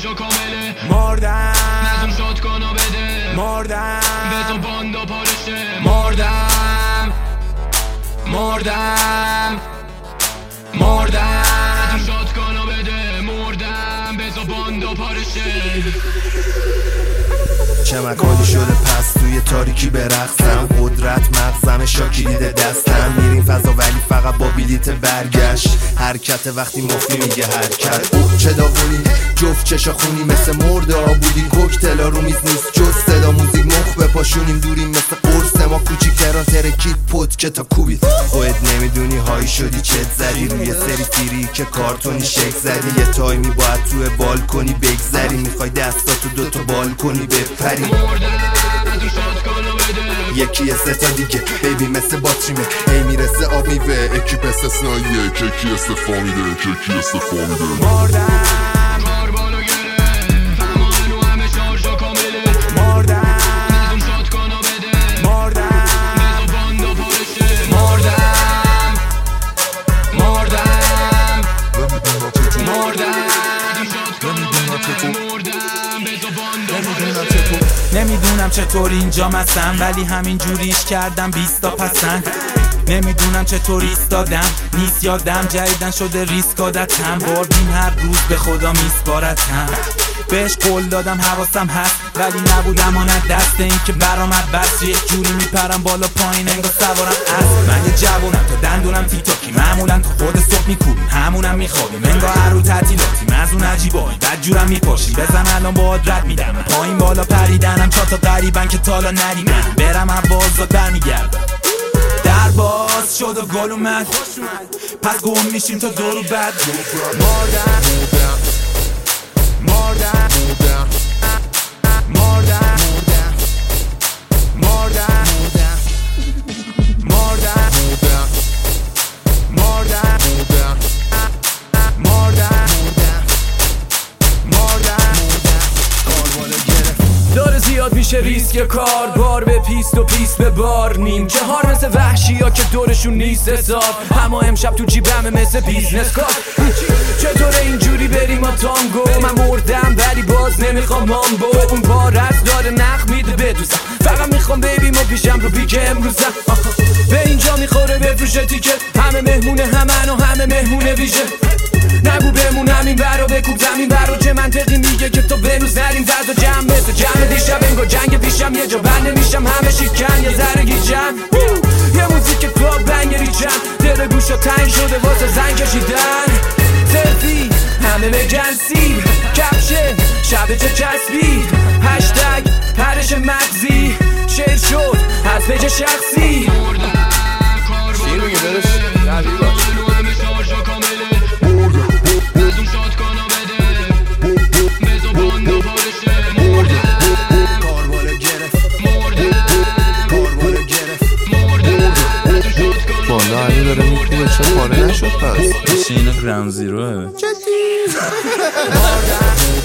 شارژو کامله مردم نزون شد کنو بده مردم به تو باندو پارشه مردم مردم مردم نزون شد کنو بده مردم به تو باندو پارشه چمکالی شده پس توی تاریکی برقصم قدرت مغزم شاکی دیده دستم میریم فضا ولی فقط با بلیت برگشت حرکت وقتی مفتی میگه حرکت چه داغونی جفت چشا خونی مثل مرده ها بودی کوکتلا رو میز نیست جز صدا موزیک مخ بپاشونیم دوریم مثل قرص ما کوچیکتران ترکید پد که تا کوبید خودت نمیدونی هایی شدی چت زدی روی سری سیری که کارتونی شک زدی یه تایمی باید توی بالکنی بگذری میخوای دستاتو دوتا بالکنی بپری یکی سه تا دیگه بیبی مثل باتریمه هی میرسه آب میوه اکیپ استثنائیه ککی استفا میده ککی استفا میده مردم کاربانو گرفت همانو همه شارژو کامله مردم نزون شد کنو بده مردم به تو باندو پارشه مردم مردم مردم نزون شد کنو بده مردم به تو باندو پارشه نمیدونم چطور اینجا مثلا ولی همین جوریش کردم 20 تا پسند نمیدونم چطور ایستادم نیست یادم جدیدن شده ریسک عادتم باردیم هر روز به خدا میسپارتم بهش قول دادم حواسم هست ولی نبودم آنت دست این که برامد بس یک جوری میپرم بالا پایین انگار سوارم از من یه جوونم تا دندونم تی تاکی معمولا تا خود صبح میکوبیم همونم میخوابیم انگار هر رو تعطیلاتیم از اون عجیبایی بد جورم میپاشی بزن الان باهات رد میدم پایین بالا پریدنم چا تا قریبن که تالا ندیدم برم حواز و برمیگردم در باز شد و گل اومد پس گم میشیم تا دورو بعد مردم مردم مردم مردم مردم مردم داره زیاد میشه ریسک کار بار به پیست و پیست به بار نیم چهار مثل وحشی ها که دورشون نیست حساب اما امشب تو جیبمه مثل بیزنس کار چطوره اینجوری بریم ما تانگو من مردم ولی باز نمیخوام مامبو اون بارت داره نخ میده بدوزم فقط میخوام بیبیمو پیشم رو پیک امروزم به اینجا میخوره بفروشه تیکه همه مهمونه همن و همه مهمونه ویژه نگو بمون همین برا بکوب زمین برا چه منطقی میگه که تو بنوز نریم زد و جمع مثل جمع دیشب انگار جنگ پیشم یه جا بند نمیشم همه شیکن یه ذره گیجم یه موزیک کلاب بنگری چند دل گوشا تنگ شده واسه زنگ کشیدن سلفی همه بگن سیب کپشه شب چه چسبی هشتگ پرش مغزی شعر شد از پیج شخصی چی میگی برش نبی باش بالا علی داره میکنه چه پاره نشد پس این گراند زیروه جدی